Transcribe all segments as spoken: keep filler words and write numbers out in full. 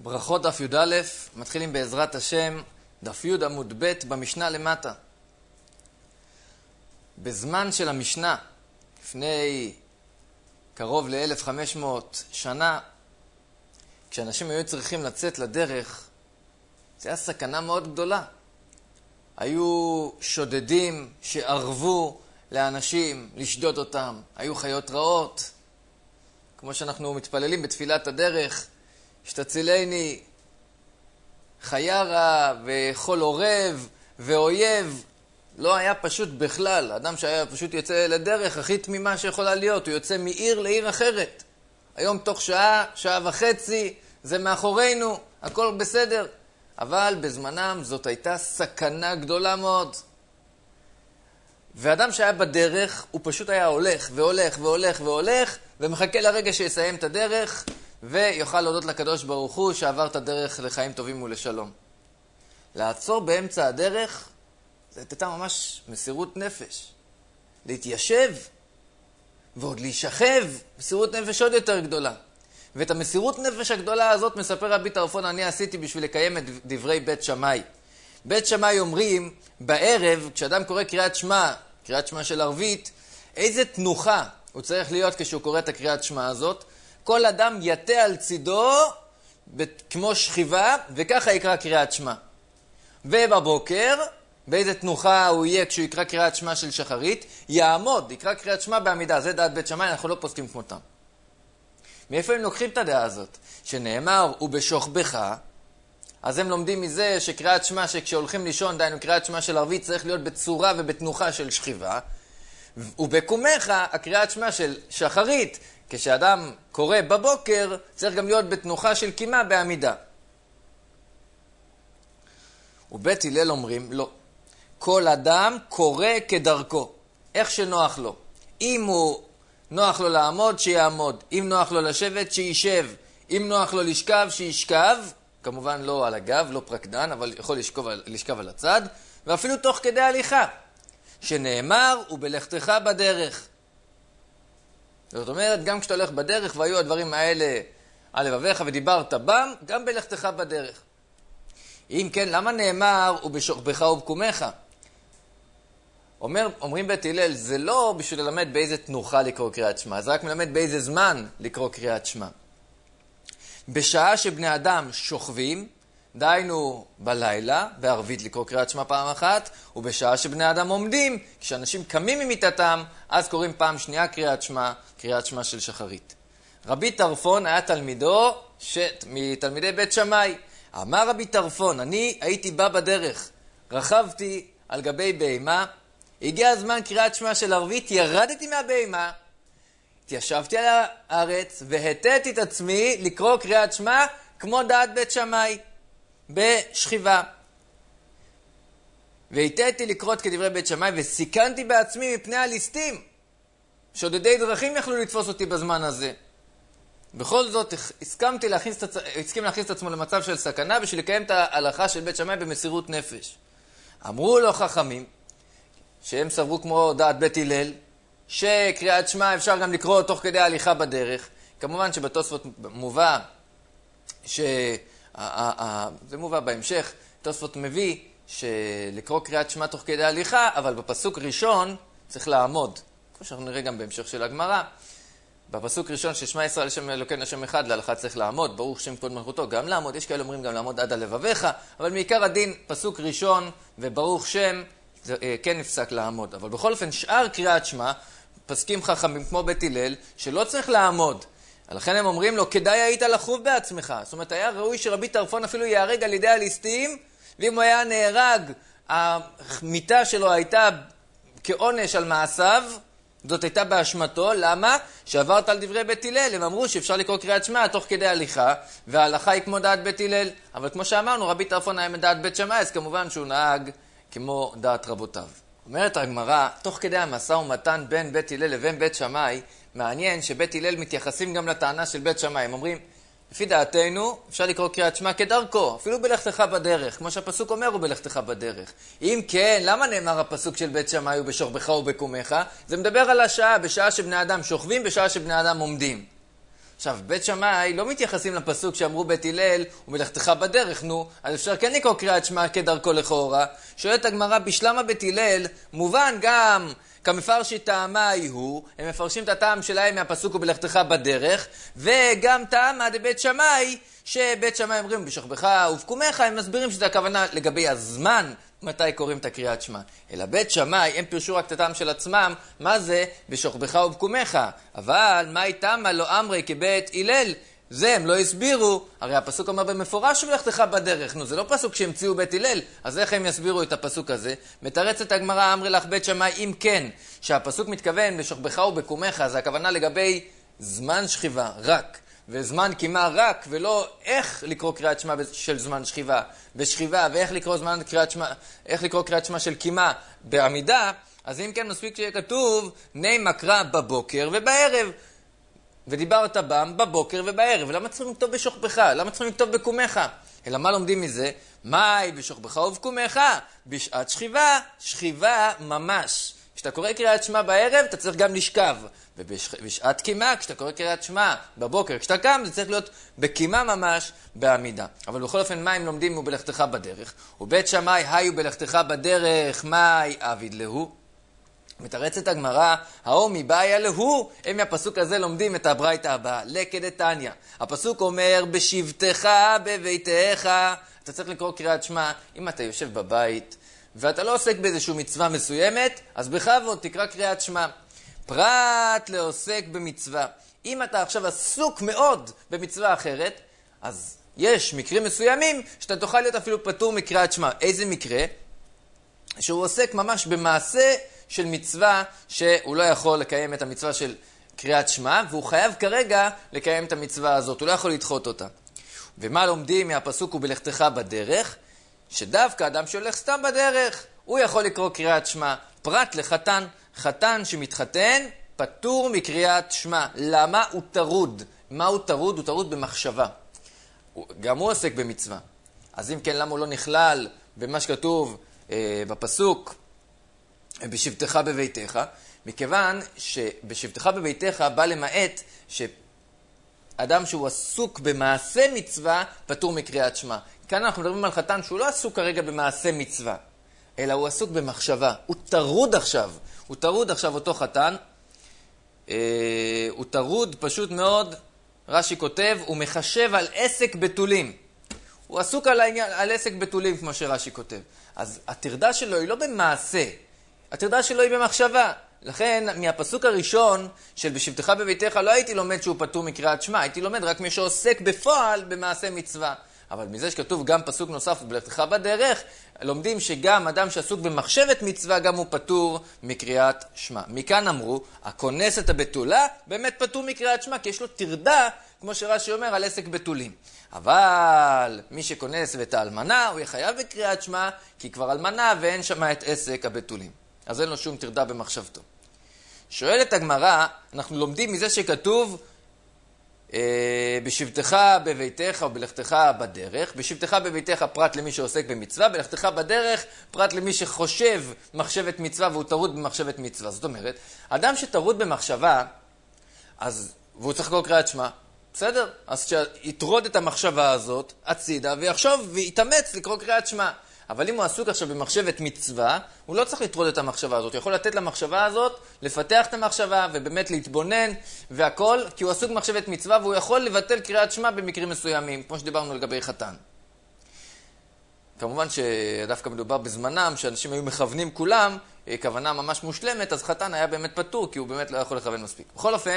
ברכות דף י"א, מתחילים בעזרת השם, דף י' עמוד ב' במשנה למטה. בזמן של המשנה, לפני קרוב ל-אלף וחמש מאות שנה, כשאנשים היו צריכים לצאת לדרך, זה היה סכנה מאוד גדולה. היו שודדים שערבו לאנשים לשדוד אותם, היו חיות רעות, כמו שאנחנו מתפללים בתפילת הדרך, שתצילני חיה רע וכל עורב ואויב. לא היה פשוט בכלל. אדם שהיה פשוט יוצא לדרך הכי תמימה שיכולה להיות, הוא יוצא מעיר לעיר אחרת. היום תוך שעה, שעה וחצי, זה מאחורינו, הכל בסדר. אבל בזמנם זאת הייתה סכנה גדולה מאוד. ואדם שהיה בדרך, הוא פשוט היה הולך והולך והולך והולך, ומחכה לרגע שיסיים את הדרך, ויוכל להודות לקדוש ברוך הוא שעבר את הדרך לחיים טובים ולשלום. לעצור באמצע הדרך, זה הייתה ממש מסירות נפש. להתיישב, ועוד להישכב, מסירות נפש עוד יותר גדולה. ואת המסירות נפש הגדולה הזאת מספר רבי טרפון, אני עשיתי בשביל לקיים את דברי בית שמאי. בית שמאי אומרים, בערב, כשאדם קורא קריאת שמע, קריאת שמע של ערבית, איזה תנוחה הוא צריך להיות כשהוא קורא את הקריאת שמע הזאת, כל אדם יתה על צידו כמו שכיבה, וככה יקרא קריאת שמע. ובבוקר, באיזה תנוחה הוא יהיה כשהוא יקרא קריאת שמע של שחרית, יעמוד, יקרא קריאת שמע בעמידה. זה דעת בית שמאי, אנחנו לא פוסקים כמותם. מאיפה הם לוקחים את הדעה הזאת? שנאמר, ובשוכבך, אז הם לומדים מזה שקריאת שמע, שכשהולכים לישון, דיינו קריאת שמע של ערבית, צריך להיות בצורה ובתנוחה של שכיבה, ובקומך, הקריאת שמע של שחרית, כשאדם קורא בבוקר, צריך גם להיות בתנוחה של קימה בעמידה. ובית הלל אומרים, לא. כל אדם קורא כדרכו, איך שנוח לו. אם הוא נוח לו לעמוד, שיעמוד. אם נוח לו לשבת, שישב. אם נוח לו לשכב, שישכב. כמובן לא על הגב, לא פרקדן, אבל יכול לשכב, לשכב על הצד. ואפילו תוך כדי הליכה. שנאמר, ובלכתך בדרך. זאת אומרת, גם כשאתה הולך בדרך, והיו הדברים האלה על לבביך ודיברת בם, גם בלכתך בדרך. אם כן, למה נאמר, ובשוכבך ובקומך? אומר, אומרים בית הלל, זה לא בשביל ללמד באיזה תנוחה לקרוא קריאת שמע, זה רק מלמד באיזה זמן לקרוא קריאת שמע. בשעה שבני אדם שוכבים, דיינו בלילה, בערבית לקרוא קריאת שמע פעם אחת, ובשעה שבני אדם עומדים, כשאנשים קמים ממיטתם, אז קוראים פעם שנייה קריאת שמע, קריאת שמע של שחרית. רבי טרפון היה תלמידו שת, מתלמידי בית שמאי. אמר רבי טרפון, אני הייתי בא בדרך, רכבתי על גבי בהמה, הגיע הזמן קריאת שמע של ערבית, ירדתי מהבהמה, התיישבתי על הארץ והתתי את עצמי לקרוא קריאת שמע כמו דעת בית שמאי, בשכיבה. והתתי לקרוא כדברי בית שמאי וסיכנתי בעצמי מפני הליסטים. שודדי דרכים יכלו לתפוס אותי בזמן הזה. בכל זאת, הסכמתי להכניס, הסכים להכניס את עצמו למצב של סכנה בשביל לקיים את ההלכה של בית שמאי במסירות נפש. אמרו לו חכמים, שהם סברו כמו דעת בית הלל, שקריאת שמע אפשר גם לקרוא תוך כדי ההליכה בדרך. כמובן שבתוספות מובא, ש... זה מובא בהמשך, תוספות מביא שלקרוא קריאת שמע תוך כדי ההליכה, אבל בפסוק ראשון צריך לעמוד. כמו שאנחנו נראה גם בהמשך של הגמרא. בפסוק ראשון ששמע ישראל השם אלוקינו השם אחד, להלכה צריך לעמוד, ברוך שם כבוד מלכותו, גם לעמוד, יש כאלה אומרים גם לעמוד עד הלבביך, אבל מעיקר הדין, פסוק ראשון וברוך שם, זה, כן נפסק לעמוד. אבל בכל אופן, שאר קריאת שמע, פסקים חכמים כמו בית הלל, שלא צריך לעמוד. לכן הם אומרים לו, כדאי היית לחוב בעצמך. זאת אומרת, היה ראוי שרבי טרפון אפילו יהרג על ידי הליסטים, ואם הוא היה נהרג, המיטה שלו הייתה כעונש על מעשיו, זאת הייתה באשמתו. למה? שעברת על דברי בית הלל, הם אמרו שאפשר לקרוא קריאת שמע תוך כדי הליכה, וההלכה היא כמו דעת בית הלל. אבל כמו שאמרנו, רבי טרפון היה מדעת בית שמאי, אז כמובן שהוא נהג כמו דעת רבותיו. אומרת הגמרא, תוך כדי המשא ומתן בין בית הלל לבין בית שמאי, מעניין שבית הלל מתייחסים גם לטענה של בית שמאי. הם אומרים, לפי דעתנו, אפשר לקרוא קריאת שמע כדרכו, אפילו בלכתך בדרך, כמו שהפסוק אומר הוא בלכתך בדרך. אם כן, למה נאמר הפסוק של בית שמאי ובשוכבך ובקומך? זה מדבר על השעה, בשעה שבני אדם שוכבים, בשעה שבני אדם עומדים. עכשיו, בית שמאי לא מתייחסים לפסוק שאמרו בית הלל ומלאכתך בדרך, נו, אז אפשר כן לקרוא קריאת שמע כדרכו לכאורה. שואלת הגמרא, בשלמה בית הלל מובן גם כמפרשי טעמי הוא, הם מפרשים את הטעם שלהם מהפסוק ובלאכתך בדרך, וגם טעמה דבית שמאי, שבית שמאי אומרים בשוכבך ובקומך, הם מסבירים שזה הכוונה לגבי הזמן מתי קוראים את הקריאת שמע. אלא בית שמאי, הם פירשו רק את הטעם של עצמם, מה זה בשוכבך ובקומך. אבל מה איתם לא אמרי כבית הלל? זה הם לא הסבירו, הרי הפסוק אומר במפורש ובלאכתך בדרך, נו זה לא פסוק שהמציאו בית הלל, אז איך הם יסבירו את הפסוק הזה? מתרצת הגמרא, אמרי לך בית שמאי, אם כן, שהפסוק מתכוון בשוכבך ובקומך, זה הכוונה לגבי זמן שכיבה, רק, וזמן קימה רק, ולא איך לקרוא קריאת שמע של זמן שכיבה, ושכיבה, ואיך לקרוא זמן קריאת שמע, איך לקרוא קריאת שמע של קימה בעמידה, אז אם כן מספיק שיהיה כתוב, ני מקרא בבוקר ובערב, ודיברת בם בבוקר ובערב. למה צריכים לכתוב בשוכבך? למה צריכים לכתוב בקומך? אלא מה לומדים מזה? מאי בשוכבך ובקומך? בשעת שכיבה, שכיבה ממש. כשאתה קורא קריאת שמע בערב, אתה צריך גם לשכב. ובשעת קימה, כשאתה קורא קריאת שמע בבוקר, כשאתה קם, זה צריך להיות בקימה ממש בעמידה. אבל בכל אופן, מה הם לומדים ובלכתך בדרך? ובית שמאי היו בלכתך בדרך, מאי אביד להו? מתרצת הגמרא, האו מבעיה להו, הם מהפסוק הזה לומדים את הברייתא הבאה, לקדתניא. הפסוק אומר, בשבתך בביתך, אתה צריך לקרוא קריאת שמע, אם אתה יושב בבית, ואתה לא עוסק באיזושהי מצווה מסוימת, אז בכבוד תקרא קריאת שמע. פרט לעוסק במצווה. אם אתה עכשיו עסוק מאוד במצווה אחרת, אז יש מקרים מסוימים שאתה תוכל להיות אפילו פטור מקריאת שמע. איזה מקרה? שהוא עוסק ממש במעשה של מצווה שהוא לא יכול לקיים את המצווה של קריאת שמע, והוא חייב כרגע לקיים את המצווה הזאת, הוא לא יכול לדחות אותה. ומה לומדים מהפסוק ובלכתך בדרך? שדווקא אדם שהולך סתם בדרך, הוא יכול לקרוא קריאת שמע, פרט לחתן. חתן שמתחתן פטור מקריאת שמע. למה? הוא טרוד. מה הוא טרוד? הוא טרוד במחשבה. גם הוא עוסק במצווה. אז אם כן, למה הוא לא נכלל במה שכתוב אה, בפסוק בשבתך בביתך? מכיוון שבשבתך בביתך בא למעט שאדם שהוא עסוק במעשה מצווה פטור מקריאת שמע. כאן אנחנו מדברים על חתן שהוא לא עסוק כרגע במעשה מצווה, אלא הוא עסוק במחשבה. הוא טרוד עכשיו. הוא טרוד עכשיו אותו חתן. אה, הוא טרוד פשוט מאוד, רש"י כותב, הוא מחשב על עסק בתולים. הוא עסוק על, העניין, על עסק בתולים כמו שרש"י כותב. אז הטרדה שלו היא לא במעשה, הטרדה שלו היא במחשבה. לכן מהפסוק הראשון של בשבתך בביתך לא הייתי לומד שהוא פטור מקריאת שמע, הייתי לומד רק מי שעוסק בפועל במעשה מצווה. אבל מזה שכתוב גם פסוק נוסף ובלכתך בדרך, לומדים שגם אדם שעסוק במחשבת מצווה גם הוא פטור מקריאת שמע. מכאן אמרו, הכונס את הבתולה באמת פטור מקריאת שמע, כי יש לו טרדה, כמו שרש"י אומר, על עסק בתולים. אבל מי שכונס ואת האלמנה, הוא יחייב בקריאת שמע, כי כבר אלמנה ואין שמה את עסק הבתולים. אז אין לו שום טרדה במחשבתו. שואלת הגמרא, אנחנו לומדים מזה שכתוב, בשבתך בביתך ובלכתך בדרך. בשבתך בביתך פרט למי שעוסק במצווה, בלכתך בדרך פרט למי שחושב מחשבת מצווה והוא טרוד במחשבת מצווה. זאת אומרת, אדם שטרוד במחשבה, אז, והוא צריך לקרוא קריאת שמע, בסדר? אז שיתרוד את המחשבה הזאת הצידה ויחשוב ויתאמץ לקרוא קריאת שמע. אבל אם הוא עסוק עכשיו במחשבת מצווה, הוא לא צריך לטרוד את המחשבה הזאת. הוא יכול לתת למחשבה הזאת, לפתח את המחשבה ובאמת להתבונן והכל, כי הוא עסוק במחשבת מצווה והוא יכול לבטל קריאת שמע במקרים מסוימים, כמו שדיברנו לגבי חתן. כמובן שדווקא מדובר בזמנם, שאנשים היו מכוונים כולם, כוונה ממש מושלמת, אז חתן היה באמת פטור, כי הוא באמת לא יכול לכוון מספיק. בכל אופן,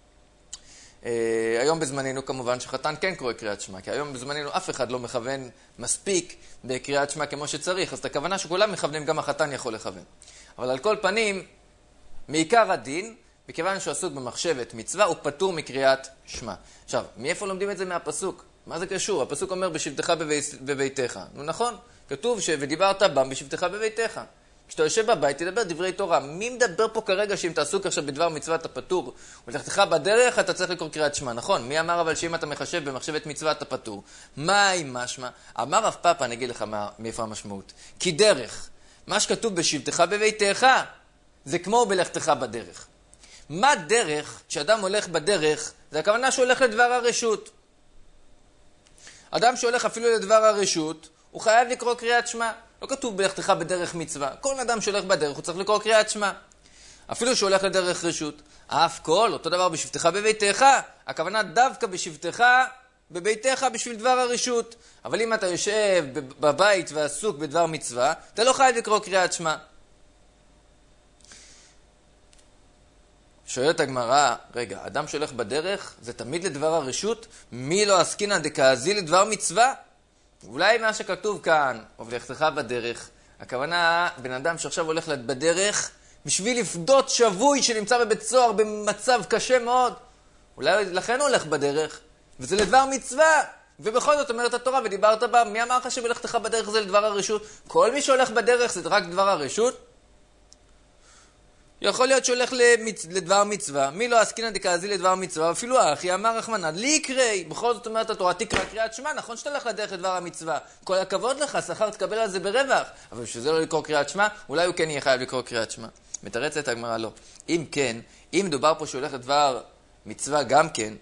היום בזמננו כמובן שחתן כן קורא קריאת שמע, כי היום בזמננו אף אחד לא מכוון מספיק בקריאת שמע כמו שצריך, אז את הכוונה שכולם מכוונים גם החתן יכול לכוון. אבל על כל פנים, מעיקר הדין, מכיוון שהוא עסוק במחשבת מצווה, הוא פטור מקריאת שמע. עכשיו, מאיפה לומדים את זה מהפסוק? מה זה קשור? הפסוק אומר בשבתך בביתך. נו נכון, כתוב ש"ודיברת בם בשבתך בביתך". כשאתה יושב בבית, תדבר דברי תורה. מי מדבר פה כרגע שאם אתה עסוק עכשיו בדבר מצוות הפטור, ולכתך בדרך אתה צריך לקרוא קריאת שמע, נכון? מי אמר אבל שאם אתה מחשב במחשבת מצוות הפטור? מה עם משמע? אמר רב פאפא, אני אגיד לך מה, מאיפה המשמעות. כי דרך, מה שכתוב בשבתך בביתך, זה כמו בלכתך בדרך. מה דרך, כשאדם הולך בדרך זה הכוונה שהולך לדבר הרשות. אדם שהולך אפילו לדבר הרשות, הוא חייב לקרוא קריאת שמע. לא כתוב בלכתך בדרך מצווה. כל אדם שהולך בדרך הוא צריך לקרוא קריאת שמע. אפילו שהוא הולך לדרך רשות. אף כל, אותו דבר בשבתך בביתך. הכוונה דווקא בשבתך בביתך בשביל דבר הרשות. אבל אם אתה יושב בבית ועסוק בדבר מצווה, אתה לא חייב לקרוא קריאת שמע. שואלת הגמרא, רגע, אדם שהולך בדרך, זה תמיד לדבר הרשות? מי לא עסקינא דקאזיל לדבר מצווה? אולי מה שכתוב כאן, ובלכתך בדרך, הכוונה, בן אדם שעכשיו הולך בדרך, בשביל לפדות שבוי שנמצא בבית סוהר במצב קשה מאוד. אולי לכן הוא הולך בדרך, וזה לדבר מצווה. ובכל זאת אומרת התורה, ודיברת בה, מי אמר לך שבלכתך בדרך זה לדבר הרשות? כל מי שהולך בדרך זה רק דבר הרשות? יכול להיות שהולך למצ... לדבר מצווה. מי לא עסקינא דקאזיל לדבר מצווה? אפילו אחי אמר רחמנא לי יקרי. בכל זאת אומרת התורה, תקרא קריאת שמע. נכון שאתה הולך לדרך לדבר המצווה. כל הכבוד לך, שכר תקבל על זה ברווח. אבל שזה לא לקרוא קריאת שמע, אולי הוא כן יהיה חייב לקרוא קריאת שמע. מתרצת הגמרא לא. אם כן, אם מדובר פה שהולך לדבר מצווה גם כן,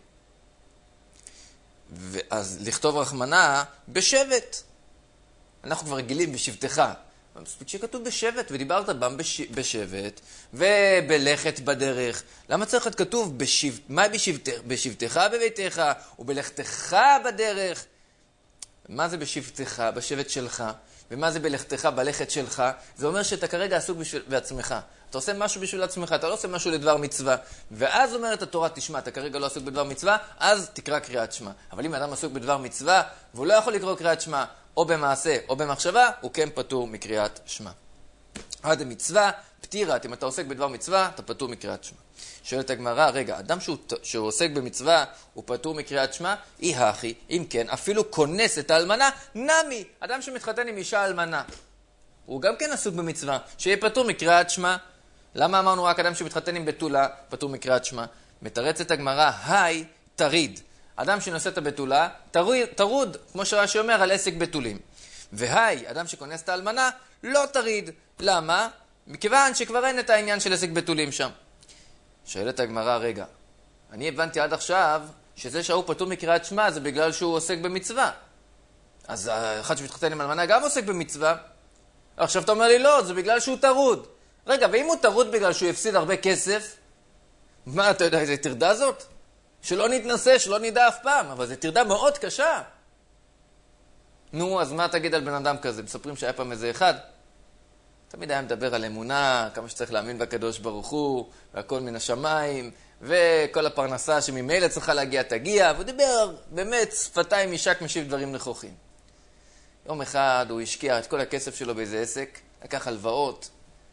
אז לכתוב רחמנא בשבט. אנחנו כבר רגילים בשבתך. מספיק שכתוב בשבט, ודיברת בם בש... בשבט, ובלכת בדרך. למה צריך להיות כתוב בשב... מה בשבט... בשבתך בביתך, ובלכתך בדרך? מה זה בשבתך, בשבט שלך? ומה זה בלכתך, בלכת שלך? זה אומר שאתה כרגע עסוק בשביל... בעצמך. אתה עושה משהו בשביל עצמך, אתה לא עושה משהו לדבר מצווה. ואז אומרת התורה, תשמע, אתה כרגע לא עסוק בדבר מצווה, אז תקרא קריאת שמע. אבל אם אדם עסוק בדבר מצווה, והוא לא יכול לקרוא קריאת שמע, או במעשה או במחשבה, הוא כן פטור מקריאת שמע. עד המצווה, פטירת, אם אתה עוסק בדבר מצווה, אתה פטור מקריאת שמע. שואלת הגמרא, רגע, אדם שהוא, שהוא עוסק במצווה, הוא פטור מקריאת שמע, אי הכי, אם כן, אפילו כונס את האלמנה, נמי, אדם שמתחתן עם אישה אלמנה. הוא גם כן עסוק במצווה, שיהיה פטור מקריאת שמע. למה אמרנו רק אדם שמתחתן עם בתולה, פטור מקריאת שמע? מתרצת הגמרא, היי, תריד. אדם שנושא את הבתולה, תרוד, תרוד, כמו שרש"י אומר, על עסק בתולים. והי, אדם שכונס את האלמנה, לא תריד. למה? מכיוון שכבר אין את העניין של עסק בתולים שם. שואלת הגמרא, רגע, אני הבנתי עד עכשיו שזה שהוא פטור מקריאת שמע זה בגלל שהוא עוסק במצווה. אז אחד שמתחתן עם אלמנה גם עוסק במצווה. עכשיו אתה אומר לי, לא, זה בגלל שהוא תרוד. רגע, ואם הוא תרוד בגלל שהוא הפסיד הרבה כסף, מה, אתה יודע איזה תרדה זאת? שלא נתנסה, שלא נדע אף פעם, אבל זו תרדה מאוד קשה. נו, אז מה תגיד על בן אדם כזה? מספרים שהיה פעם איזה אחד. תמיד היה מדבר על אמונה, כמה שצריך להאמין בקדוש ברוך הוא, והכל מן השמיים, וכל הפרנסה שממילא צריכה להגיע תגיע, והוא דיבר באמת שפתיים משק משיב דברים נכוחים. יום אחד הוא השקיע את כל הכסף שלו באיזה עסק, לקח הלוואות,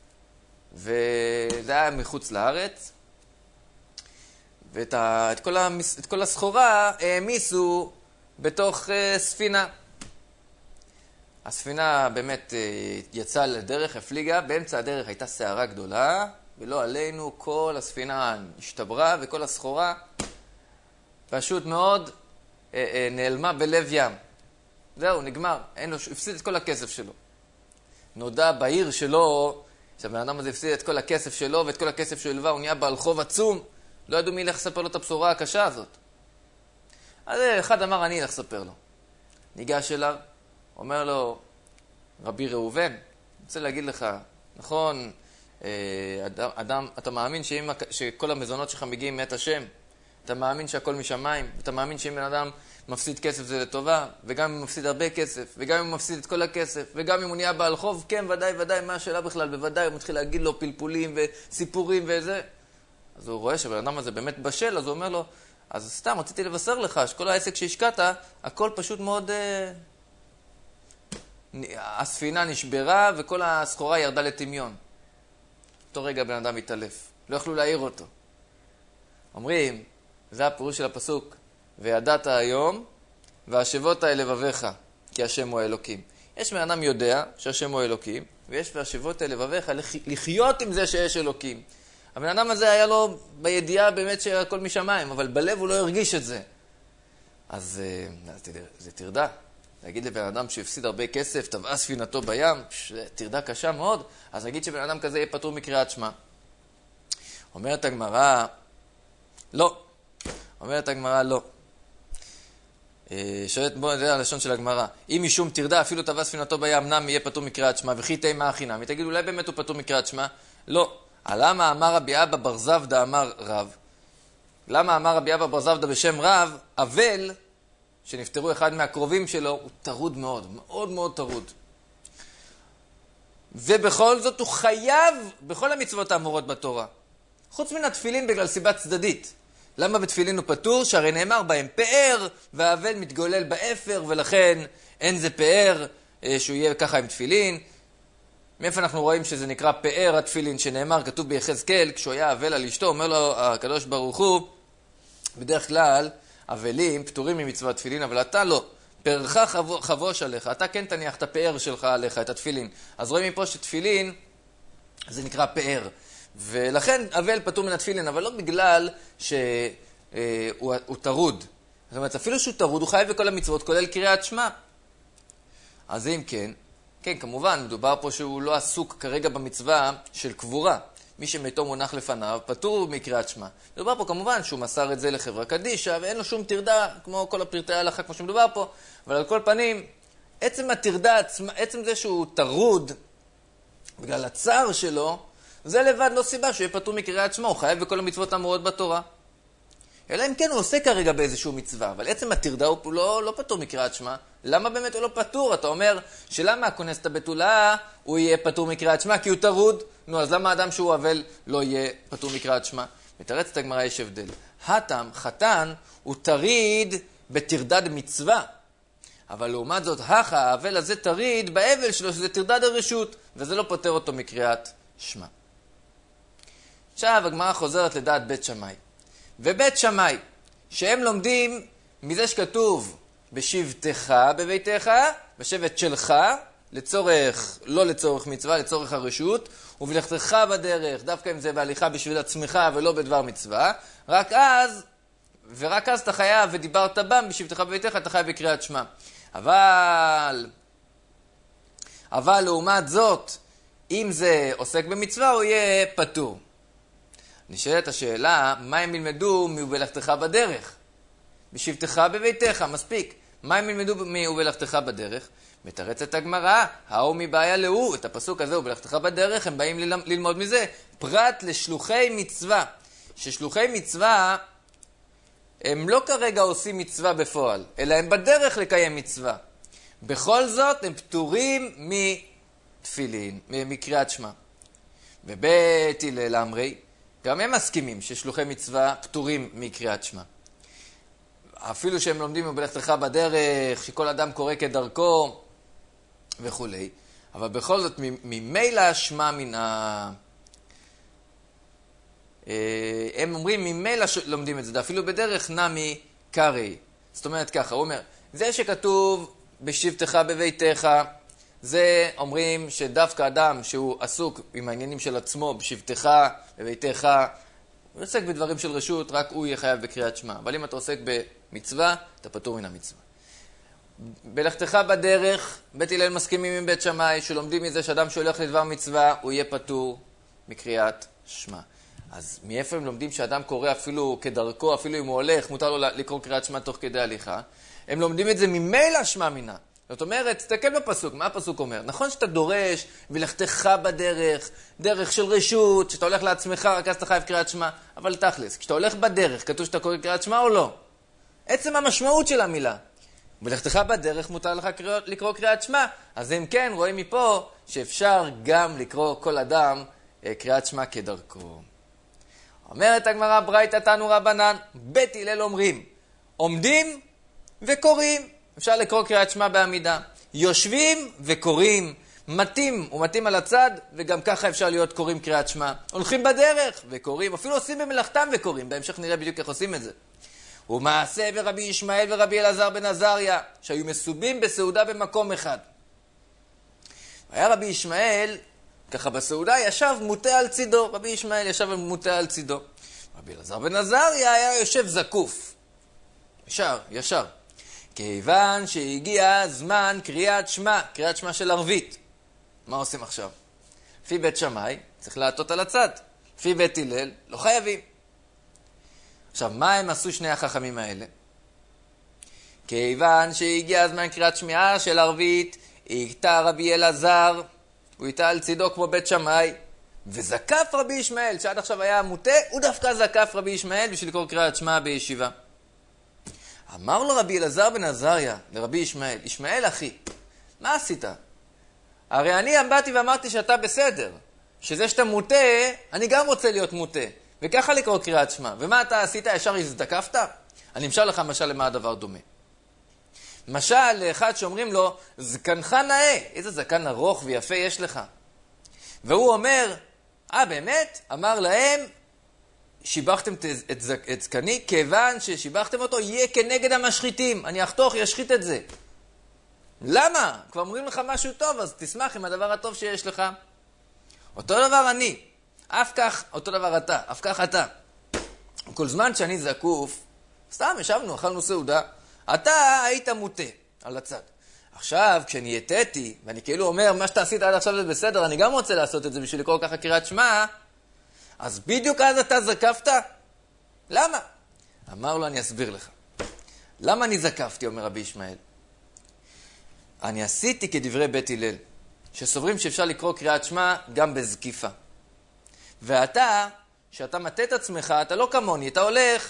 וזה היה מחוץ לארץ, ואת ה, את כל, המס, את כל הסחורה העמיסו בתוך uh, ספינה. הספינה באמת uh, יצאה לדרך, הפליגה, באמצע הדרך הייתה סערה גדולה, ולא עלינו כל הספינה השתברה וכל הסחורה פשוט מאוד uh, uh, נעלמה בלב ים. זהו, נגמר, אין לו, הפסיד את כל הכסף שלו. נודע בעיר שלו, שהבן אדם הזה הפסיד את כל הכסף שלו, ואת כל הכסף שהוא הלווה, הוא נהיה בעל חוב עצום, לא ידעו מי ילך לספר לו את הבשורה הקשה הזאת. אז אחד אמר, אני אלך לספר לו. ניגש אליו, אומר לו, רבי ראובן, אני רוצה להגיד לך, נכון, אדם, אדם, אתה מאמין שאם, שכל המזונות שלך מגיעים מאת השם, אתה מאמין שהכל משמיים, אתה מאמין שאם בן אדם מפסיד כסף זה לטובה, וגם אם הוא מפסיד הרבה כסף, וגם אם הוא מפסיד את כל הכסף, וגם אם הוא נהיה בעל חוב, כן, ודאי, ודאי, מה השאלה בכלל? בוודאי, הוא מתחיל להגיד לו פלפולים וסיפורים וזה. אז הוא רואה שבן אדם הזה באמת בשל, אז הוא אומר לו, אז סתם, רציתי לבשר לך, שכל העסק שהשקעת, הכל פשוט מאוד... אה, הספינה נשברה, וכל הסחורה ירדה לטמיון. אותו רגע בן אדם מתעלף. לא יכלו להעיר אותו. אומרים, זה הפירוש של הפסוק, וידעת היום, והשבות אל לבביך, כי השם הוא האלוקים. יש בן אדם יודע שהשם הוא האלוקים, ויש והשבות אל לבביך לחיות עם זה שיש אלוקים. הבן אדם הזה היה לו בידיעה באמת שהכל משמיים, אבל בלב הוא לא הרגיש את זה. אז, אז זה תרדה. להגיד לבן אדם שהפסיד הרבה כסף, טבעה ספינתו בים, תרדה קשה מאוד, אז נגיד שבן אדם כזה יהיה פטור מקריאת שמע. אומרת הגמרא, לא. אומרת הגמרא לא. שואלת בוא נדע הלשון של הגמרא. אם משום תרדה אפילו טבע ספינתו בים נם יהיה פטור מקריאת שמע וכי תימא הכי נמי. תגיד אולי באמת הוא פטור מקריאת שמע? לא. למה אמר רבי אבא בר זבדא אמר רב? למה אמר רבי אבא בר זבדא בשם רב? אבל שנפטרו אחד מהקרובים שלו הוא טרוד מאוד, מאוד מאוד טרוד. ובכל זאת הוא חייב בכל המצוות האמורות בתורה. חוץ מן התפילין בגלל סיבה צדדית. למה בתפילין הוא פטור? שהרי נאמר בהם פאר, והאבל מתגולל באפר, ולכן אין זה פאר שהוא יהיה ככה עם תפילין. מאיפה אנחנו רואים שזה נקרא פאר התפילין, שנאמר, כתוב ביחזקאל, כשהוא היה אבל על אשתו, אומר לו הקדוש ברוך הוא, בדרך כלל, אבלים פטורים ממצוות תפילין, אבל אתה לא. פארך חבוש עליך, אתה כן תניח את הפאר שלך עליך, את התפילין. אז רואים מפה שתפילין, זה נקרא פאר. ולכן אבל פטור מן התפילין, אבל לא בגלל שהוא טרוד. זאת אומרת, אפילו שהוא טרוד, הוא חייב בכל המצוות, כולל קריאת שמע. אז אם כן, כן, כמובן, מדובר פה שהוא לא עסוק כרגע במצווה של קבורה. מי שמתו מונח לפניו, פטור מקריאת שמע. מדובר פה כמובן שהוא מסר את זה לחברה קדישה, ואין לו שום תרדה, כמו כל הפרטי ההלכה, כמו שמדובר פה. אבל על כל פנים, עצם התרדה, עצם זה שהוא טרוד, בגלל הצער שלו, זה לבד לא סיבה שהוא יהיה פטור מקריאת שמע, הוא חייב בכל המצוות האמורות בתורה. אלא אם כן הוא עושה כרגע באיזשהו מצווה, אבל עצם התרדה הוא לא, לא פטור מקריאת שמע. למה באמת הוא לא פטור? אתה אומר שלמה הכונס את הבתולה הוא יהיה פטור מקריאת שמע? כי הוא טרוד. נו, אז למה האדם שהוא אבל לא יהיה פטור מקריאת שמע? מתרצת הגמרא יש הבדל. התם, חתן, הוא תריד בתרדד מצווה. אבל לעומת זאת, הכה, האבל הזה תריד באבל שלו, שזה תרדד הרשות, וזה לא פותר אותו מקריאת שמע. עכשיו הגמרא חוזרת לדעת בית שמאי. ובית שמאי, שהם לומדים מזה שכתוב בשבתך בביתך, בשבט שלך, לצורך, לא לצורך מצווה, לצורך הרשות, ובלכתך בדרך, דווקא אם זה בהליכה בשביל עצמך ולא בדבר מצווה, רק אז, ורק אז אתה חייב ודיברת בם בשבתך בביתך, אתה חייב בקריאת שמע. אבל, אבל לעומת זאת, אם זה עוסק במצווה, הוא יהיה פטור. נשאלת השאלה, מה הם ילמדו מבלכתך בדרך? בשבתך בביתך, מספיק. מה הם ילמדו מבלכתך בדרך? מתרצת הגמרא, האו מבעיה להוא, את הפסוק הזה ובלכתך בדרך, הם באים ללמוד מזה. פרט לשלוחי מצווה, ששלוחי מצווה הם לא כרגע עושים מצווה בפועל, אלא הם בדרך לקיים מצווה. בכל זאת הם פטורים מתפילין, מקריאת שמע. ובית הלל אמרי, גם הם מסכימים ששלוחי מצווה פטורים מקריאת שמע. אפילו שהם לומדים מבלכתך בדרך, שכל אדם קורא כדרכו וכו'. אבל בכל זאת, ממילא שמע מן ה... הם אומרים, ממילא לומדים את זה, אפילו בדרך נמי קרי. זאת אומרת ככה, הוא אומר, זה שכתוב בשבתך בביתך, זה אומרים שדווקא אדם שהוא עסוק עם העניינים של עצמו, בשבתך בביתך, הוא עוסק בדברים של רשות, רק הוא יהיה חייב בקריאת שמע. אבל אם אתה עוסק במצווה, אתה פטור מן המצווה. בלכתך בדרך, בית הלל מסכימים עם בית שמאי, שלומדים מזה שאדם שהולך לדבר מצווה, הוא יהיה פטור מקריאת שמע. אז מאיפה הם לומדים שאדם קורא אפילו כדרכו, אפילו אם הוא הולך, מותר לו לקרוא קריאת שמע תוך כדי הליכה? הם לומדים את זה ממילא שמע מינה. זאת אומרת, תסתכל בפסוק, מה הפסוק אומר? נכון שאתה דורש ולכתך בדרך, דרך של רשות, שאתה הולך לעצמך, רק אז אתה חייב קריאת שמע, אבל תכלס, כשאתה הולך בדרך, כתוב שאתה קורא קריאת שמע או לא? עצם המשמעות של המילה. ולכתך בדרך מותר לך לקרוא, לקרוא קריאת שמע, אז אם כן, רואים מפה שאפשר גם לקרוא כל אדם קריאת שמע כדרכו. אומרת הגמרא ברייתא תנו רבנן, בית הלל אומרים, עומדים וקוראים. אפשר לקרוא קריאת שמע בעמידה. יושבים וקוראים, מתים ומתים על הצד, וגם ככה אפשר להיות קוראים קריאת שמע. הולכים בדרך וקוראים, אפילו עושים במלאכתם וקוראים. בהמשך נראה בדיוק איך עושים את זה. ומעשה ברבי ישמעאל ורבי אלעזר בן עזריה, שהיו מסובים בסעודה במקום אחד. היה רבי ישמעאל, ככה בסעודה, ישב מוטה על צידו. רבי ישמעאל ישב מוטה על צידו. רבי אלעזר בן עזריה היה יושב זקוף. ישר, ישר. כיוון שהגיע זמן קריאת שמע, קריאת שמע של ערבית. מה עושים עכשיו? לפי בית שמאי, צריך לעטות על הצד. לפי בית הלל, לא חייבים. עכשיו, מה הם עשו שני החכמים האלה? כיוון שהגיע הזמן קריאת שמיעה של ערבית, הכתה רבי אלעזר, הוא איתה על צידו כמו בית שמאי, וזקף רבי ישמעאל, שעד עכשיו היה מוטה, הוא דווקא זקף רבי ישמעאל בשביל לקרוא קריאת שמע בישיבה. אמר לו רבי אלעזר בן עזריה לרבי ישמעאל, ישמעאל אחי, מה עשית? הרי אני באתי ואמרתי שאתה בסדר, שזה שאתה מוטה, אני גם רוצה להיות מוטה, וככה לקרוא קריאת שמע. ומה אתה עשית? ישר הזדקפת? אני אמשל לך משל למה הדבר דומה. משל לאחד שאומרים לו, זקנך נאה, איזה זקן ארוך ויפה יש לך. והוא אומר, אה באמת? אמר להם, שיבחתם את, את זקני, כיוון ששיבחתם אותו, יהיה כנגד המשחיתים. אני אחתוך, ישחית את זה. למה? כבר אומרים לך משהו טוב, אז תשמח עם הדבר הטוב שיש לך. אותו דבר אני, אף כך, אותו דבר אתה, אף כך אתה. כל זמן שאני זקוף, סתם ישבנו, אכלנו סעודה, אתה היית מוטה על הצד. עכשיו, כשאני יתתי, ואני כאילו אומר, מה שאתה עשית עד עכשיו זה בסדר, אני גם רוצה לעשות את זה בשביל לקרוא ככה קריאת שמע, אז בדיוק אז אתה זקפת? למה? אמר לו, אני אסביר לך. למה אני זקפתי, אומר רבי ישמעאל? אני עשיתי כדברי בית הלל, שסוברים שאפשר לקרוא קריאת שמע גם בזקיפה. ואתה, שאתה מטה את עצמך, אתה לא כמוני, אתה הולך,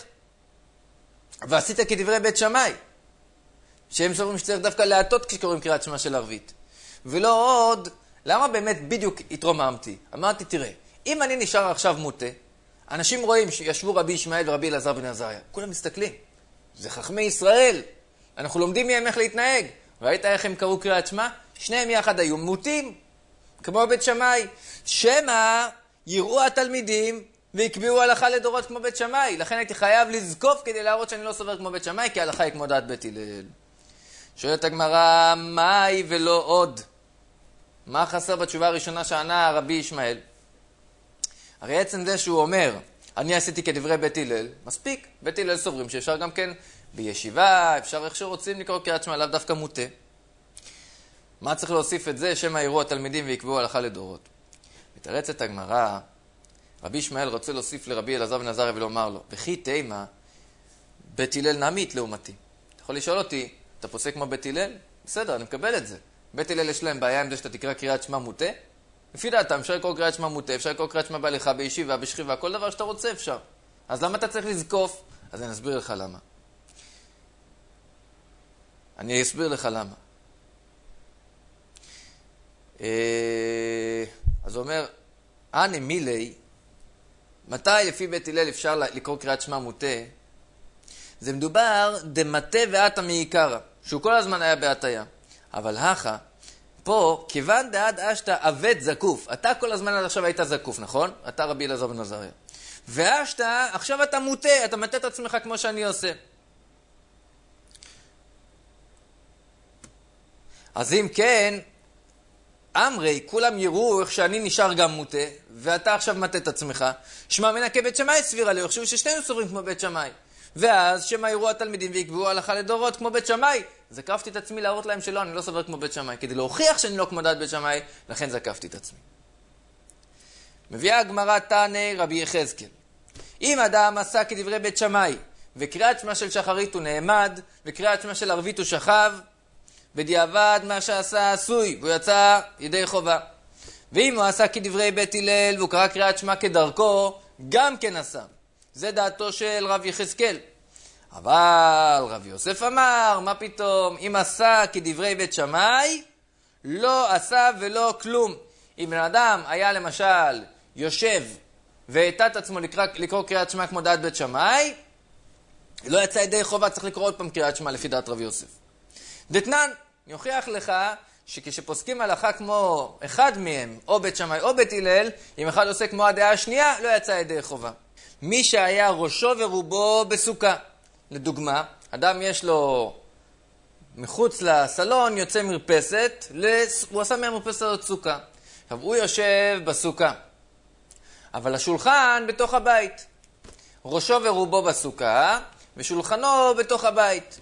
ועשית כדברי בית שמאי, שהם סוברים שצריך דווקא להטות כשקוראים קריאת שמע של ערבית. ולא עוד, למה באמת בדיוק התרוממתי? אמרתי, תראה, אם אני נשאר עכשיו מוטה, אנשים רואים שישבו רבי ישמעאל ורבי אלעזר בן עזריה, כולם מסתכלים. זה חכמי ישראל, אנחנו לומדים מהם איך להתנהג. ראית איך הם קראו קריאת שמע? שניהם יחד היו מוטים, כמו בית שמאי. שמא יראו התלמידים ויקביעו הלכה לדורות כמו בית שמאי. לכן הייתי חייב לזקוף כדי להראות שאני לא סובר כמו בית שמאי, כי ההלכה היא כמו דעת בית הלל. שואלת הגמרא, מהי ולא עוד? מה חסר בתשובה הראשונה שענה רבי ישמעאל? הרי עצם זה שהוא אומר, אני עשיתי כדברי בית הלל, מספיק. בית הלל סוברים שאפשר גם כן בישיבה, אפשר איך שרוצים לקרוא קריאת שמע, לאו דווקא מוטה. מה צריך להוסיף את זה? שמא יראו התלמידים ויקבעו הלכה לדורות. מתרצת הגמרא, רבי ישמעאל רוצה להוסיף לרבי אלעזר בן עזריה ולומר לו, וכי תימה, בית הלל נעמית לעומתי. אתה יכול לשאול אותי, אתה פוסק כמו בית הלל? בסדר, אני מקבל את זה. בית הלל יש להם בעיה עם זה שאתה תקרא קריאת שמע מוטה? לפי דעתם, אפשר לקרוא קריאת שמע מוטה, אפשר לקרוא קריאת שמע בהליכה, בישיבה, בשכיבה, כל דבר שאתה רוצה אפשר. אז למה אתה צריך לזקוף? אז אני אסביר לך למה. אני אסביר לך למה. אז הוא אומר, אני מילי, מתי לפי בית הלל אפשר לקרוא קריאת שמע מוטה? זה מדובר דמטה ועתה מעיקרא, שהוא כל הזמן היה בהטיה. אבל הכה, פה, כיוון דעד אשתא עבד זקוף, אתה כל הזמן עד עכשיו היית זקוף, נכון? אתה רבי אלעזר בן עזריה. ואשתא, עכשיו אתה מוטה, אתה מטה את עצמך כמו שאני עושה. אז אם כן, אמרי, כולם יראו איך שאני נשאר גם מוטה, ואתה עכשיו מטה את עצמך. שמע מנה כבית שמאי סבירה לי, יחשבו ששנינו סוברים כמו בית שמאי. ואז שמא יראו התלמידים ויקבעו הלכה לדורות כמו בית שמאי. זקפתי את עצמי להראות להם שלא, אני לא סובר כמו בית שמאי. כדי להוכיח שאני לא כמו דעת בית שמאי, לכן זקפתי את עצמי. מביאה הגמרא תענה רבי יחזקאל. אם אדם עשה כדברי בית שמאי, וקריאת שמע של שחרית הוא נעמד, וקריאת שמע של ערבית הוא שכב, בדיעבד מה שעשה עשוי, והוא יצא ידי חובה. ואם הוא עשה כדברי בית הלל, והוא קרא קריאת שמע כדרכו, גם כן עשה. זה דעתו של רב יחזקאל. אבל רב יוסף אמר, מה פתאום, אם עשה כדברי בית שמאי, לא עשה ולא כלום. אם בן אדם היה למשל יושב והטה את עצמו לקרוא, לקרוא קריאת שמע כמו דעת בית שמאי, לא יצא ידי חובה, צריך לקרוא עוד פעם קריאת שמע לפי דעת רב יוסף. דתנן, אני אוכיח לך שכשפוסקים הלכה כמו אחד מהם, או בית שמאי או בית הלל, אם אחד עושה כמו הדעה השנייה, לא יצא ידי חובה. מי שהיה ראשו ורובו בסוכה. לדוגמה, אדם יש לו מחוץ לסלון, יוצא מרפסת, הוא עשה מהמרפסת הזאת סוכה. עכשיו, הוא יושב בסוכה, אבל השולחן בתוך הבית. ראשו ורובו בסוכה, ושולחנו בתוך הבית.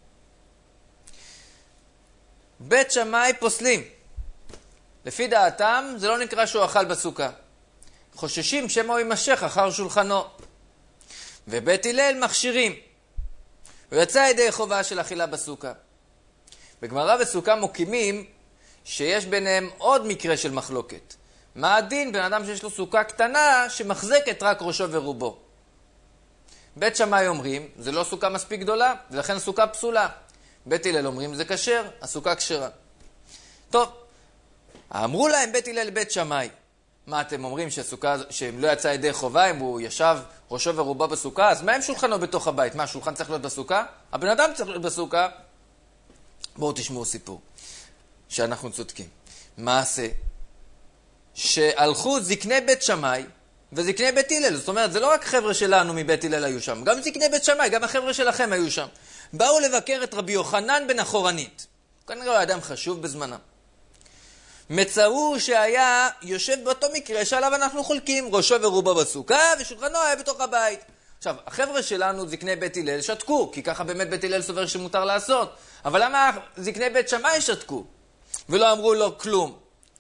בית שמאי פוסלים. לפי דעתם, זה לא נקרא שהוא אכל בסוכה. חוששים שמא הוא יימשך אחר שולחנו. ובית הלל מכשירים. הוא יצא ידי חובה של אכילה בסוכה. בגמרא בסוכה מוקימים שיש ביניהם עוד מקרה של מחלוקת. מה הדין בן אדם שיש לו סוכה קטנה שמחזקת רק ראשו ורובו? בית שמאי אומרים, זה לא סוכה מספיק גדולה, ולכן סוכה פסולה. בית הלל אומרים, זה כשר, הסוכה כשרה. טוב, אמרו להם בית הלל לבית שמאי, מה אתם אומרים שהסוכה, שהם לא יצא ידי חובה, אם הוא ישב ראשו ורובו בסוכה, אז מה עם שולחנו בתוך הבית? מה, השולחן צריך להיות בסוכה? הבן אדם צריך להיות בסוכה? בואו תשמעו סיפור, שאנחנו צודקים. מעשה, שהלכו זקני בית שמאי וזקני בית הלל, זאת אומרת, זה לא רק חבר'ה שלנו מבית הלל היו שם, גם זקני בית שמאי, גם החבר'ה שלכם היו שם. באו לבקר את רבי יוחנן בן החורנית. כנראה הוא אדם חשוב בזמנם. מצאו שהיה יושב באותו מקרה שעליו אנחנו חולקים, ראשו ורובו בסוכה ושולחנו היה בתוך הבית. עכשיו, החבר'ה שלנו, זקני בית הלל, שתקו, כי ככה באמת בית הלל סובר שמותר לעשות. אבל למה זקני בית שמאי שתקו? ולא אמרו לו כלום.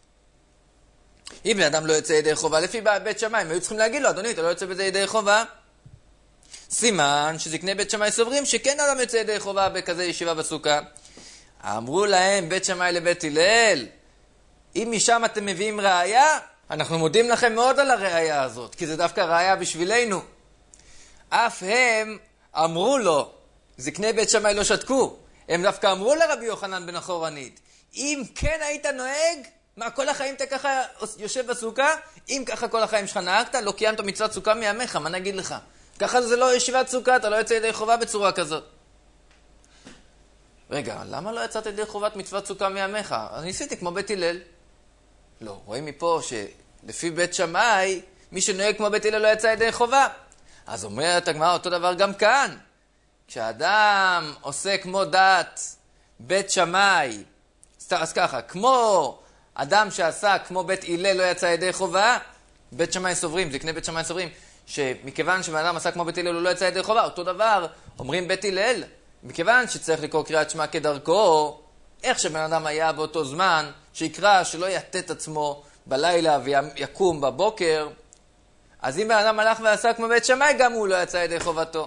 אם בן אדם לא יוצא ידי חובה, לפי בית שמאי, הם היו צריכים להגיד לו, אדוני, אתה לא יוצא בזה ידי חובה? סימן שזקני בית שמאי סוברים שכן אדם יוצא ידי חובה בכזה ישיבה בסוכה. אמרו להם, בית שמאי לבית הלל, אם משם אתם מביאים ראיה, אנחנו מודים לכם מאוד על הראיה הזאת, כי זה דווקא ראיה בשבילנו. אף הם אמרו לו, זקני בית שמאי לא שתקו, הם דווקא אמרו לרבי יוחנן בן החורנית, אם כן היית נוהג, מה, כל החיים אתה ככה יושב בסוכה? אם ככה כל החיים שלך נהגת, לא קיימת מצוות סוכה מימיך, מה נגיד לך? ככה זה לא ישיבת סוכה, אתה לא יוצא ידי חובה בצורה כזאת. רגע, למה לא יצאת ידי חובת מצוות סוכה מימיך? אני ניסיתי כמו בית הלל. לא, רואים מפה שלפי בית שמאי, מי שנוהג כמו בית הלל לא יצא ידי חובה. אז אומרת הגמרא אותו דבר גם כאן. כשאדם עושה כמו דת בית שמאי, אז ככה, כמו אדם שעשה כמו בית הלל לא יצא ידי חובה, בית שמאי סוברים, זקני בית שמאי סוברים, שמכיוון שבאדם עשה כמו בית הלל הוא לא יצא ידי חובה, אותו דבר אומרים בית הלל, מכיוון שצריך לקרוא קריאת שמע כדרכו, איך שבן אדם היה באותו זמן, שיקרא שלא יתת עצמו בלילה ויקום בבוקר, אז אם בן אדם הלך ועשה כמו בית שמאי, גם הוא לא יצא ידי חובתו.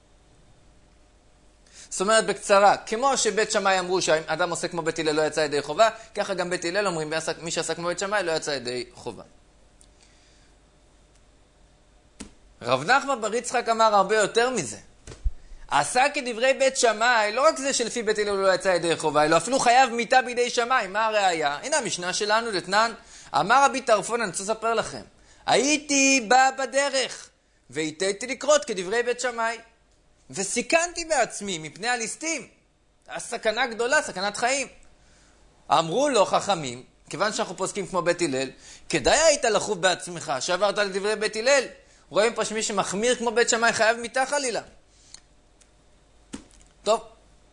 זאת אומרת בקצרה, כמו שבית שמאי אמרו שהאדם עושה כמו בית הלל לא יצא ידי חובה, ככה גם בית הלל אומרים, מי שעשה כמו בית שמאי לא יצא ידי חובה. רב נחמן בר יצחק אמר הרבה יותר מזה. עשה כדברי בית שמאי, לא רק זה שלפי בית הלל לא יצא ידי חובה, אלא אפילו חייב מיתה בידי שמאי. מה הראיה? הנה המשנה שלנו, דתנן, אמר רבי טרפון, אני רוצה לספר לכם, הייתי בא בדרך, והייתי לקרות כדברי בית שמאי, וסיכנתי בעצמי מפני הליסטים. הסכנה גדולה, סכנת חיים. אמרו לו חכמים, כיוון שאנחנו פוסקים כמו בית הלל, כדאי היית לחוב בעצמך, שעברת לדברי בית הלל. רואים פה שמי שמחמיר כמו בית שמאי חייב מיתה חלילה. טוב,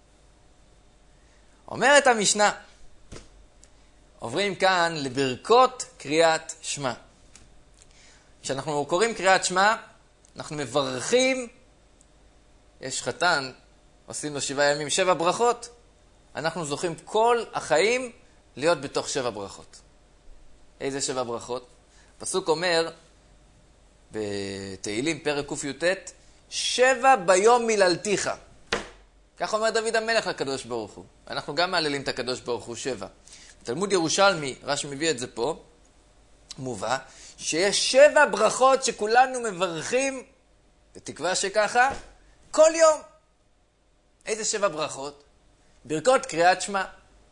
אומרת המשנה, עוברים כאן לברכות קריאת שמע. כשאנחנו קוראים קריאת שמע, אנחנו מברכים, יש חתן, עושים לו שבעה ימים, שבע ברכות, אנחנו זוכים כל החיים להיות בתוך שבע ברכות. איזה שבע ברכות? הפסוק אומר, בתהילים פרק קי"ט, שבע ביום מיללתיך. כך אומר דוד המלך לקדוש ברוך הוא. אנחנו גם מעללים את הקדוש ברוך הוא שבע. בתלמוד ירושלמי, רש"י מביא את זה פה, מובא, שיש שבע ברכות שכולנו מברכים, בתקווה שככה, כל יום. איזה שבע ברכות? ברכות קריאת שמע.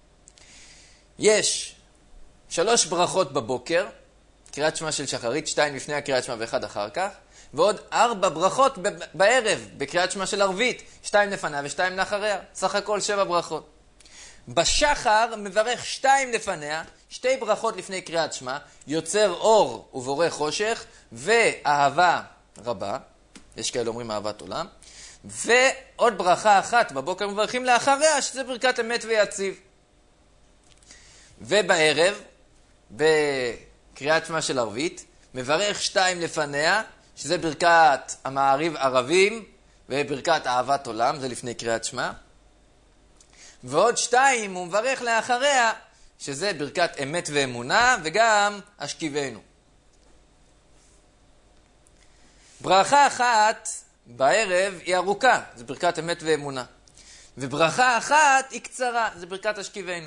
יש שלוש ברכות בבוקר, קריאת שמע של שחרית, שתיים לפני הקריאת שמע ואחד אחר כך, ועוד ארבע ברכות בערב, בקריאת שמע של ערבית, שתיים לפניה ושתיים לאחריה, סך הכל שבע ברכות. בשחר מברך שתיים לפניה, שתי ברכות לפני קריאת שמע, יוצר אור ובורא חושך, ואהבה רבה, יש כאלה אומרים אהבת עולם, ועוד ברכה אחת בבוקר מברכים לאחריה, שזה ברכת אמת ויציב. ובערב, בקריאת שמע של ערבית, מברך שתיים לפניה, שזה ברכת המעריב ערבים, וברכת אהבת עולם, זה לפני קריאת שמע. ועוד שתיים הוא מברך לאחריה, שזה ברכת אמת ואמונה, וגם השכיבנו. ברכה אחת בערב היא ארוכה, זה ברכת אמת ואמונה. וברכה אחת היא קצרה, זה ברכת השכיבנו.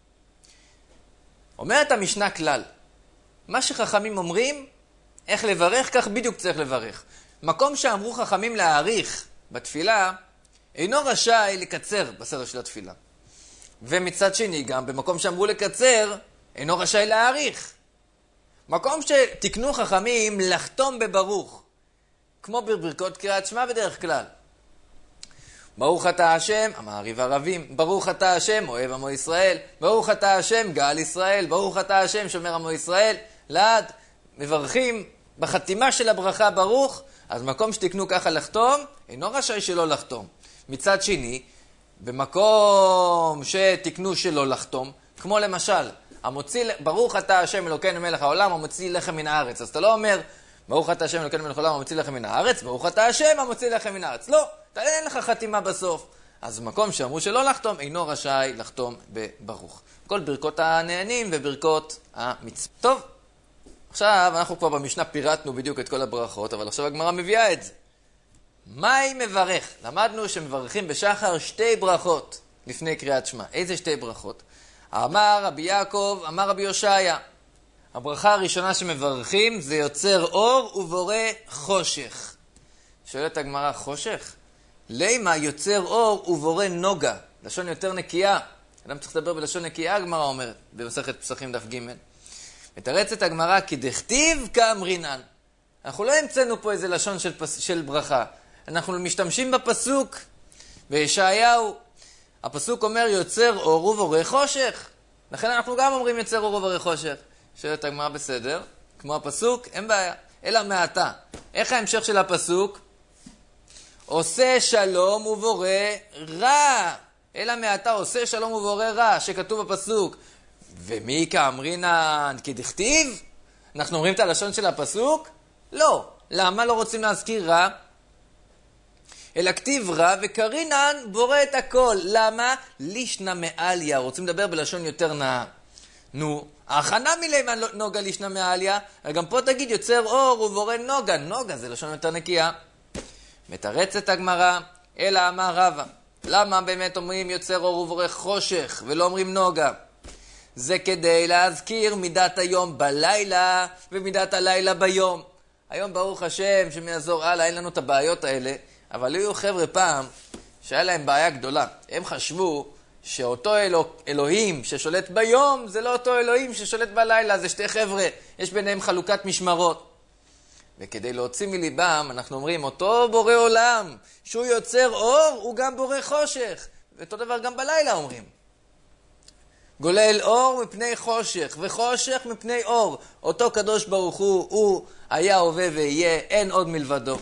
אומרת המשנה כלל, מה שחכמים אומרים, איך לברך, כך בדיוק צריך לברך. מקום שאמרו חכמים להאריך בתפילה, אינו רשאי לקצר בסדר של התפילה. ומצד שני גם, במקום שאמרו לקצר, אינו רשאי להאריך. מקום שתקנו חכמים לחתום בברוך, כמו בברכות קריאת שמע בדרך כלל. ברוך אתה השם, המעריב ערבים, ברוך אתה השם, אוהב עמו ישראל, ברוך אתה השם, גאל ישראל, ברוך אתה השם, שומר עמו ישראל, לעד, מברכים בחתימה של הברכה ברוך, אז מקום שתקנו ככה לחתום, אינו רשאי שלא לחתום. מצד שני, במקום שתקנו שלא לחתום, כמו למשל, המוציא, ברוך אתה השם אלוקינו מלך העולם, המוציא לחם מן הארץ. אז אתה לא אומר, ברוך אתה השם אלוקינו מלך העולם, המוציא לחם מן הארץ, ברוך אתה השם, המוציא לחם מן הארץ. לא, אתה אין לך חתימה בסוף. אז במקום שאמרו שלא לחתום, אינו רשאי לחתום בברוך. כל ברכות הנהנים וברכות המצוות. טוב, עכשיו אנחנו כבר במשנה פירטנו בדיוק את כל הברכות, אבל עכשיו הגמרא מביאה את זה. מה היא מברך? למדנו שמברכים בשחר שתי ברכות לפני קריאת שמע. איזה שתי ברכות? אמר רבי יעקב, אמר רבי יושעיה. הברכה הראשונה שמברכים זה יוצר אור ובורא חושך. שואלת הגמרא, חושך? למה יוצר אור ובורא נוגה? לשון יותר נקייה. אדם צריך לדבר בלשון נקייה, הגמרא אומרת, במסכת פסחים דף ג'. מתרצת הגמרא, כי דכתיב כאמרינן. אנחנו לא המצאנו פה איזה לשון של, פס... של ברכה. אנחנו משתמשים בפסוק בישעיהו. הפסוק אומר יוצר אור ובורא חושך. לכן אנחנו גם אומרים יוצר אור ובורא חושך. שואלת הגמרא, בסדר, כמו הפסוק, אין בעיה. אלא מעתה. איך ההמשך של הפסוק? עושה שלום ובורא רע. אלא מעתה עושה שלום ובורא רע, שכתוב בפסוק. ומי כאמרינן כדכתיב? אנחנו אומרים את הלשון של הפסוק? לא. למה לא רוצים להזכיר רע? אלא כתיב רע וקרינן בורא את הכל. למה? לישנה מעליה. רוצים לדבר בלשון יותר נאה. נו, ההכנה מלמה נוגה לישנה מעליה. גם פה תגיד יוצר אור ובורא נוגה. נוגה זה לשון יותר נקייה. מתרצת הגמרא, אלא אמר רבא. למה באמת אומרים יוצר אור ובורא חושך ולא אומרים נוגה? זה כדי להזכיר מידת היום בלילה ומידת הלילה ביום. היום ברוך השם שמעזור הלאה, אין לנו את הבעיות האלה, אבל היו חבר'ה פעם שהיה להם בעיה גדולה. הם חשבו שאותו אלוה, אלוהים ששולט ביום זה לא אותו אלוהים ששולט בלילה, זה שתי חבר'ה, יש ביניהם חלוקת משמרות. וכדי להוציא מליבם אנחנו אומרים אותו בורא עולם שהוא יוצר אור הוא גם בורא חושך, ואותו דבר גם בלילה אומרים. גולל אור מפני חושך, וחושך מפני אור. אותו קדוש ברוך הוא, הוא היה הווה ויהיה, אין עוד מלבדו.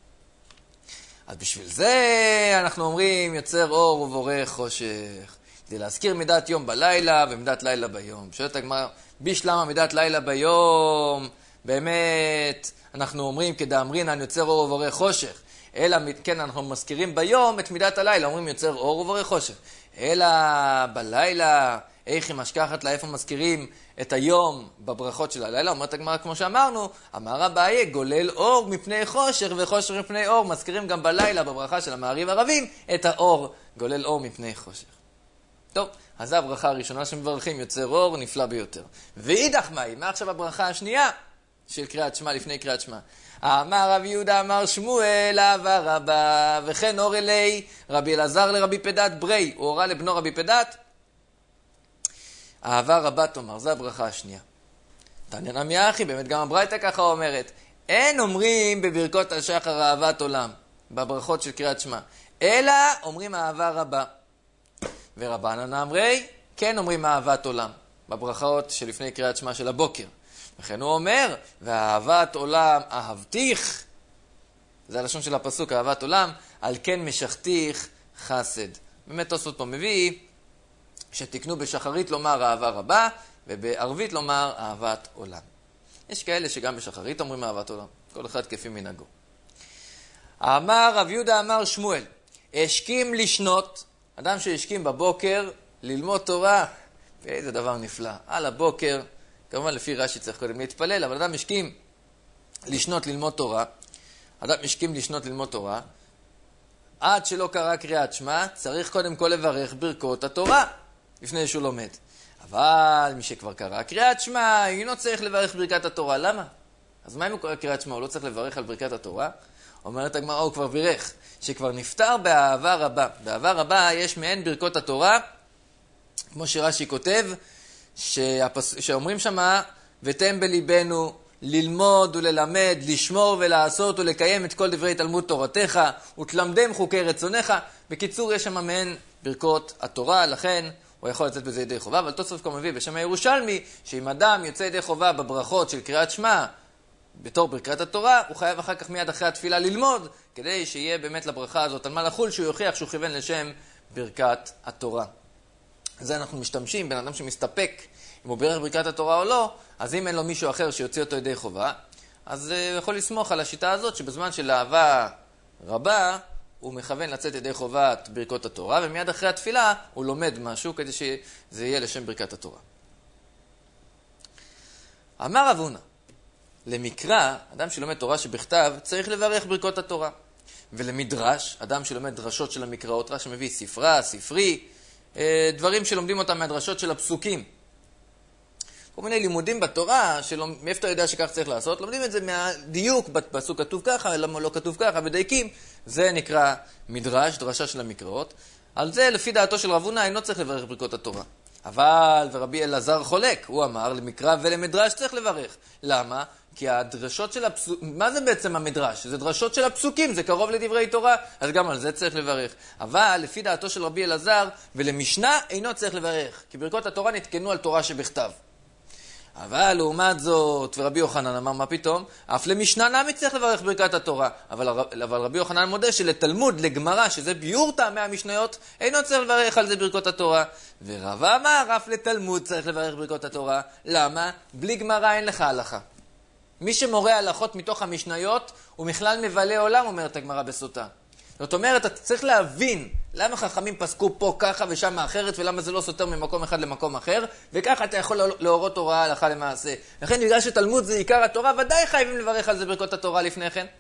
אז בשביל זה אנחנו אומרים יוצר אור ובורא חושך. כדי להזכיר מידת יום בלילה ומידת לילה ביום. שואלת הגמרא, בשלמה מידת לילה ביום, באמת אנחנו אומרים כדאמרינן יוצר אור ובורא חושך. אלא, כן, אנחנו מזכירים ביום את מידת הלילה, אומרים יוצר אור ובורא חושך. אלא בלילה, איך היא משכחת לה, איפה מזכירים את היום בברכות של הלילה? אומרת הגמרא כמו שאמרנו, אמר אביי, גולל אור מפני חושך וחושך מפני אור. מזכירים גם בלילה בברכה של המעריב ערבים את האור, גולל אור מפני חושך. טוב, אז זו הברכה הראשונה שמברכים, יוצר אור, נפלא ביותר. ואידך מאי, מה עכשיו הברכה השנייה של קריאת שמע לפני קריאת שמע? אמר רבי יהודה אמר שמואל אהבה רבה וכן אור אלי רבי אלעזר לרבי פדת ברי, הוא הורה לבנו רבי פדת אהבה רבה תאמר. זו הברכה השנייה. תניא נמי אחי, באמת גם הברייתא ככה אומרת, אין אומרים בברכות השחר אהבת עולם בברכות של קריאת שמע, אלא אומרים אהבה רבה. ורבנן אמרי כן אומרים אהבת עולם בברכות שלפני קריאת שמע של הבוקר. וכן הוא אומר, ואהבת עולם אהבתיך, זה הלשון של הפסוק, אהבת עולם, על כן משכתיך חסד. באמת תוספות פה מביא, שתקנו בשחרית לומר אהבה רבה, ובערבית לומר אהבת עולם. יש כאלה שגם בשחרית אומרים אהבת עולם, כל אחד כפי מנהגו. אמר רב יהודה אמר שמואל, השכים לשנות, אדם שהשכים בבוקר ללמוד תורה, ואיזה דבר נפלא, על הבוקר, כמובן לפי רש"י צריך קודם להתפלל, אבל אדם השכים לשנות ללמוד תורה, אדם משכים לשנות ללמוד תורה, עד שלא קרא קריאת שמע, צריך קודם כל לברך ברכות התורה, לפני שהוא לומד. אבל מי שכבר קרא קריאת שמע, אינו צריך לברך ברכת התורה. למה? אז מה אם הוא קרא קריאת שמע? הוא לא צריך לברך על ברכת התורה? אומרת הגמרא, הוא כבר בירך, שכבר נפטר באהבה רבה. באהבה רבה יש מעין ברכות התורה, כמו שרש"י כותב, שהפס... שאומרים שמה, ותן בליבנו ללמוד וללמד, לשמור ולעשות ולקיים את כל דברי תלמוד תורתך, ותלמדם חוקי רצונך. בקיצור, יש שם מעין ברכות התורה, לכן הוא יכול לצאת בזה ידי חובה, אבל תוספות כבר מביא בשם הירושלמי, שאם אדם יוצא ידי חובה בברכות של קריאת שמע, בתור ברכת התורה, הוא חייב אחר כך מיד אחרי התפילה ללמוד, כדי שיהיה באמת לברכה הזאת על מה לחול, שהוא יוכיח שהוא כיוון לשם ברכת התורה. זה אנחנו משתמשים, בן אדם שמסתפק אם הוא בירך ברכת התורה או לא, אז אם אין לו מישהו אחר שיוציא אותו ידי חובה, אז הוא יכול לסמוך על השיטה הזאת, שבזמן של אהבה רבה, הוא מכוון לצאת ידי חובת ברכות התורה, ומיד אחרי התפילה הוא לומד משהו כדי שזה יהיה לשם ברכת התורה. אמר רב הונא, למקרא, אדם שלומד תורה שבכתב, צריך לברך ברכות התורה. ולמדרש, אדם שלומד דרשות של המקראות, רש"י מביא ספרה, ספרי, דברים שלומדים אותם מהדרשות של הפסוקים. כל מיני לימודים בתורה, מאיפה אתה יודע שכך צריך לעשות, לומדים את זה מהדיוק, בפסוק כתוב ככה, למה לא כתוב ככה, ודייקים. זה נקרא מדרש, דרשה של המקראות. על זה, לפי דעתו של רב הונא, אינו צריך לברך ברכות התורה. אבל, ורבי אלעזר חולק, הוא אמר, למקרא ולמדרש צריך לברך. למה? כי הדרשות של הפסוקים, מה זה בעצם המדרש? זה דרשות של הפסוקים, זה קרוב לדברי תורה, אז גם על זה צריך לברך. אבל, לפי דעתו של רבי אלעזר, ולמשנה אינו צריך לברך, כי ברכות התורה נתקנו על תורה שבכתב. אבל לעומת זאת, ורבי יוחנן אמר, מה פתאום? אף למשנה נמי צריך לברך ברכת התורה. אבל, אבל רבי יוחנן מודה שלתלמוד, לגמרא, שזה ביור טעמי המשניות, אינו צריך לברך על זה ברכות התורה. ורב אמר, אף לתלמוד צריך לברך ברכות התורה. למה? בלי גמרא אין לך הלכה. מי שמורה הלכות מתוך המשניות, הוא בכלל מבלה עולם, אומרת הגמרא בסוטה. זאת אומרת, אתה צריך להבין למה חכמים פסקו פה ככה ושם אחרת, ולמה זה לא סותר ממקום אחד למקום אחר, וככה אתה יכול להורות הוראה הלכה למעשה. לכן, בגלל שתלמוד זה עיקר התורה, ודאי חייבים לברך על זה ברכות התורה לפני כן.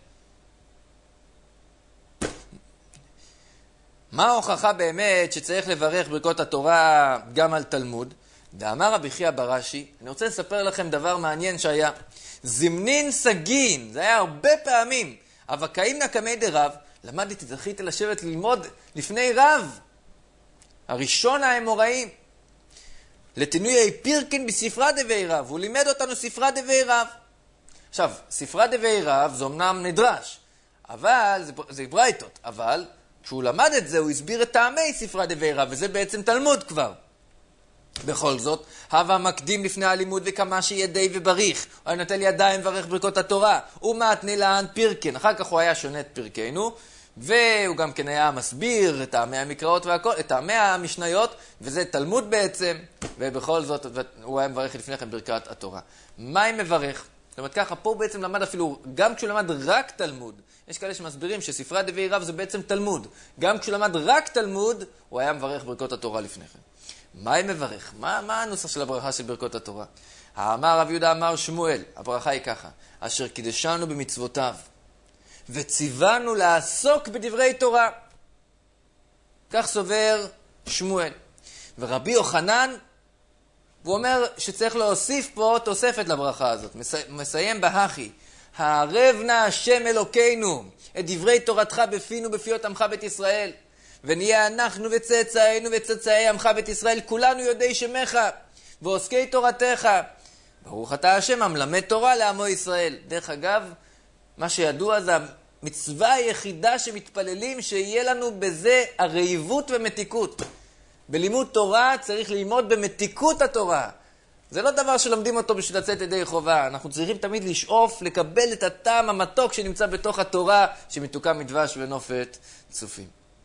מה ההוכחה באמת שצריך לברך ברכות התורה גם על תלמוד? דאמר רבי חייא ברש"י, אני רוצה לספר לכם דבר מעניין שהיה. זמנין סגין, זה היה הרבה פעמים, אבקאים נקמי דרב, למדתי, זכיתי לשבת ללמוד לפני רב, הראשון האמוראים, לתינוי פירקין בספרה דבי רב, הוא לימד אותנו ספרה דבי רב. עכשיו, ספרה דבי רב זה אמנם נדרש, אבל, זה, זה ברייתות, אבל כשהוא למד את זה, הוא הסביר את טעמי ספרה דבי רב, וזה בעצם תלמוד כבר. בכל זאת, הווה מקדים לפני הלימוד וכמה שידי ובריך, הוא נוטל ידיים וברך ברכות התורה, ומתנה להן פירקין, אחר כך הוא היה שונה את פרקנו, והוא גם כן היה מסביר את טעמי המקראות והכל, את טעמי המשניות, וזה תלמוד בעצם, ובכל זאת הוא היה מברך לפני כן ברכת התורה. מה אם מברך? זאת אומרת ככה, פה הוא בעצם למד אפילו, גם כשהוא למד רק תלמוד, יש כאלה שמסבירים שספרה דבי רב זה בעצם תלמוד, גם כשהוא למד רק תלמוד, הוא היה מברך ברכות התורה לפני כן. מה אם מברך? מה, מה הנוסח של הברכה של ברכות התורה? האמר רב יהודה אמר שמואל, הברכה היא ככה, אשר קידשנו במצוותיו, וציוונו לעסוק בדברי תורה. כך סובר שמואל. ורבי יוחנן, הוא אומר שצריך להוסיף פה תוספת לברכה הזאת. מסיים בהכי, הערב נא השם אלוקינו את דברי תורתך בפינו בפיות עמך בית ישראל, ונהיה אנחנו וצאצאינו וצאצאי עמך בית ישראל, כולנו יודעי שמך ועוסקי תורתך. ברוך אתה השם המלמד תורה לעמו ישראל. דרך אגב, מה שידוע זה המצווה היחידה שמתפללים שיהיה לנו בזה הרעיבות ומתיקות. בלימוד תורה צריך ללמוד במתיקות התורה. זה לא דבר שלומדים אותו בשביל לצאת ידי חובה. אנחנו צריכים תמיד לשאוף, לקבל את הטעם המתוק שנמצא בתוך התורה, שמתוקה מדבש ונופת צופים.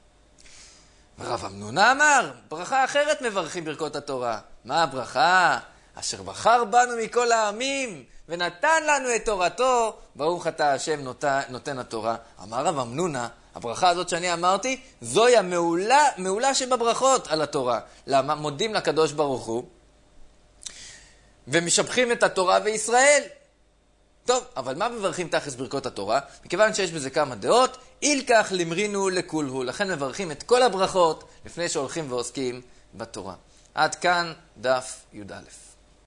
ורב אמנונה אמר, ברכה אחרת מברכים ברכות התורה. מה הברכה? אשר בחר בנו מכל העמים, ונתן לנו את תורתו, ברוך אתה השם נותן, נותן התורה. אמר רב אמנונה, הברכה הזאת שאני אמרתי, זוהי המעולה, מעולה שבברכות על התורה. למה? מודים לקדוש ברוך הוא, ומשבחים את התורה וישראל. טוב, אבל מה מברכים תכלס ברכות התורה? מכיוון שיש בזה כמה דעות, אילקח למרינו לכולהו. לכן מברכים את כל הברכות לפני שהולכים ועוסקים בתורה. עד כאן דף י"א.